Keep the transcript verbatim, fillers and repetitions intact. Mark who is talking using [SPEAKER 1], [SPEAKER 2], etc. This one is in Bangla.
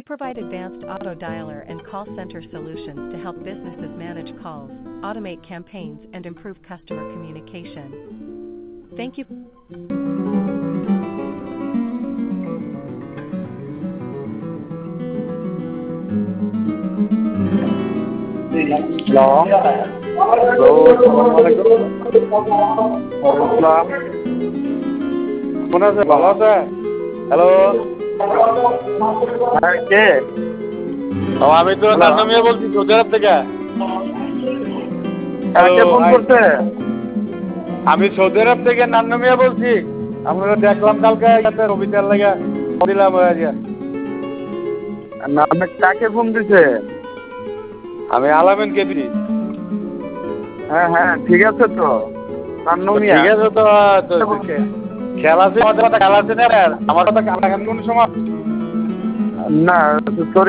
[SPEAKER 1] provide advanced auto dialer and call center solutions to help businesses manage calls, automate campaigns, and improve customer communication. Thank you.
[SPEAKER 2] Hello hello আসসালামু আলাইকুম। ওয়ালাইকুম আসসালাম। কেমন আছে? ভালো আছে? হ্যালো হ্যাঁ কে? ও আমি তো নান্নু মিয়া বলছি সৌদি আরব থেকে। কে ফোন করছে? আমি সৌদি আরব থেকে নান্নু মিয়া বলছি। আমরা দেখলাম কালকে রবিটার লাগা দিলাম আজকে। না আপনি কাকে ফোন দিছে? আমি আলামিনকে দিই। হ্যাঁ হ্যাঁ ঠিক আছে তো নান্নু মিয়া। ঠিক আছে তো খেলা আছে আমাদের খেলা আছে না আমার কথা কোন সময় না